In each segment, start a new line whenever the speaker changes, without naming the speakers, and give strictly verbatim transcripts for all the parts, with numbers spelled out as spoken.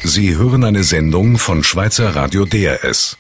Sie hören eine Sendung von Schweizer Radio D R S.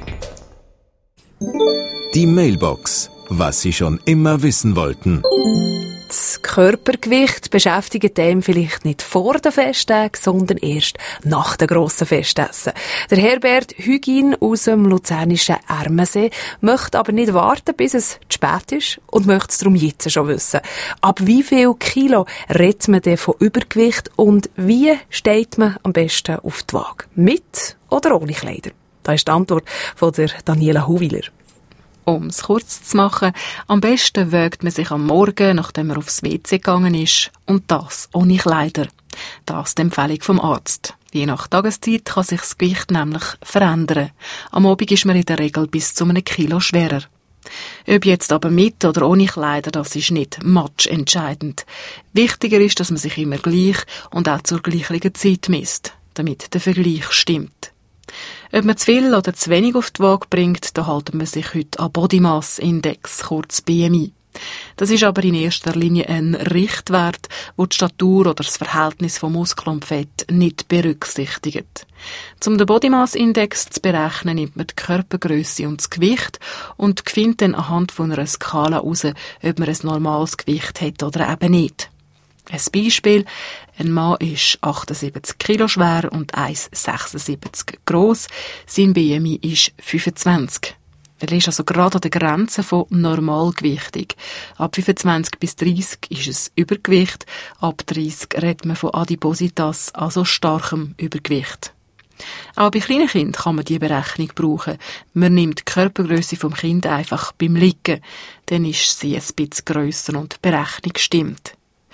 Die Mailbox. Was Sie schon immer wissen wollten.
Das Körpergewicht beschäftigt dem vielleicht nicht vor den Festtagen, sondern erst nach den grossen Festessen. Der Herbert Hügin aus dem luzernischen Ermensee möchte aber nicht warten, bis es zu spät ist und möchte es darum jetzt schon wissen. Ab wie viel Kilo redet man denn von Übergewicht und wie steht man am besten auf die Waage? Mit oder ohne Kleider? Das ist die Antwort von der Daniela Huwiler.
Um es kurz zu machen, am besten wägt man sich am Morgen, nachdem man aufs W C gegangen ist, und das ohne Kleider. Das ist die Empfehlung vom Arzt. Je nach Tageszeit kann sich das Gewicht nämlich verändern. Am Abend ist man in der Regel bis zu einem Kilo schwerer. Ob jetzt aber mit oder ohne Kleider, das ist nicht matchentscheidend. Wichtiger ist, dass man sich immer gleich und auch zur gleichen Zeit misst, damit der Vergleich stimmt. Ob man zu viel oder zu wenig auf die Waage bringt, da halten wir sich heute an Body Mass Index, kurz B M I. Das ist aber in erster Linie ein Richtwert, wo die Statur oder das Verhältnis von Muskel und Fett nicht berücksichtigt. Um den Body Mass Index zu berechnen, nimmt man die Körpergröße und das Gewicht und findet dann anhand von einer Skala heraus, ob man ein normales Gewicht hat oder eben nicht. Ein Beispiel: Ein Mann ist achtundsiebzig Kilo schwer und eins Komma sechsundsiebzig gross. Sein B M I ist fünfundzwanzig. Er ist also gerade an der Grenze von normalgewichtig. Ab fünfundzwanzig bis dreißig ist es Übergewicht. Ab dreißig redet man von Adipositas, also starkem Übergewicht. Auch bei kleinen Kindern kann man diese Berechnung brauchen. Man nimmt die Körpergröße vom Kind einfach beim Liegen. Dann ist sie ein bisschen grösser und die Berechnung stimmt.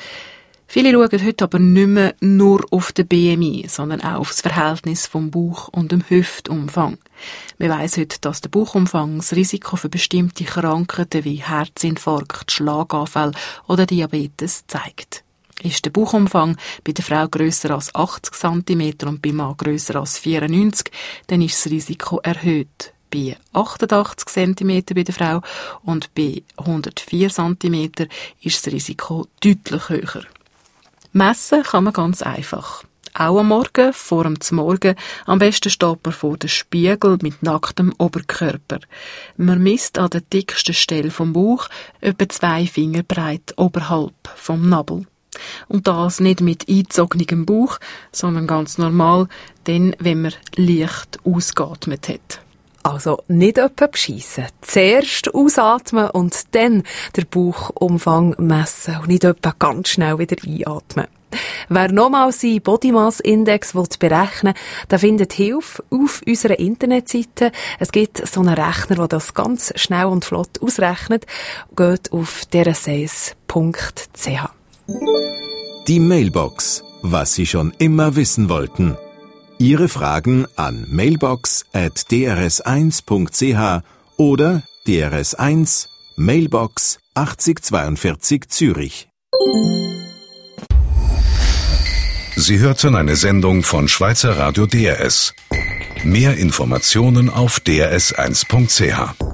Viele schauen heute aber nicht mehr nur auf den B M I, sondern auch auf das Verhältnis vom Bauch und dem Hüftumfang. Man weiss heute, dass der Bauchumfang das Risiko für bestimmte Krankheiten wie Herzinfarkt, Schlaganfall oder Diabetes zeigt. Ist der Bauchumfang bei der Frau grösser als achtzig Zentimeter und beim Mann grösser als vierundneunzig, dann ist das Risiko erhöht. Bei achtundachtzig Zentimeter bei der Frau und bei hundertvier Zentimeter ist das Risiko deutlich höher. Messen kann man ganz einfach. Auch am Morgen, vor dem Zmorgen, am besten steht man vor dem Spiegel mit nacktem Oberkörper. Man misst an der dicksten Stelle vom Bauch etwa zwei Finger breit oberhalb vom Nabel. Und das nicht mit eingezogenem Bauch, sondern ganz normal, denn wenn man leicht ausgeatmet hat.
Also nicht etwa beschissen. Zuerst ausatmen und dann den Bauchumfang messen und nicht etwa ganz schnell wieder einatmen. Wer nochmal seinen Body Mass Index berechnen will, der findet Hilfe auf unserer Internetseite. Es gibt so einen Rechner, der das ganz schnell und flott ausrechnet. Geht auf d r s eins punkt c h.
Die Mailbox. Was Sie schon immer wissen wollten. Ihre Fragen an mailbox at d r s eins punkt c h oder D R S eins Mailbox achtzig zweiundvierzig Zürich.
Sie hörten eine Sendung von Schweizer Radio D R S. Mehr Informationen auf d r s eins punkt c h.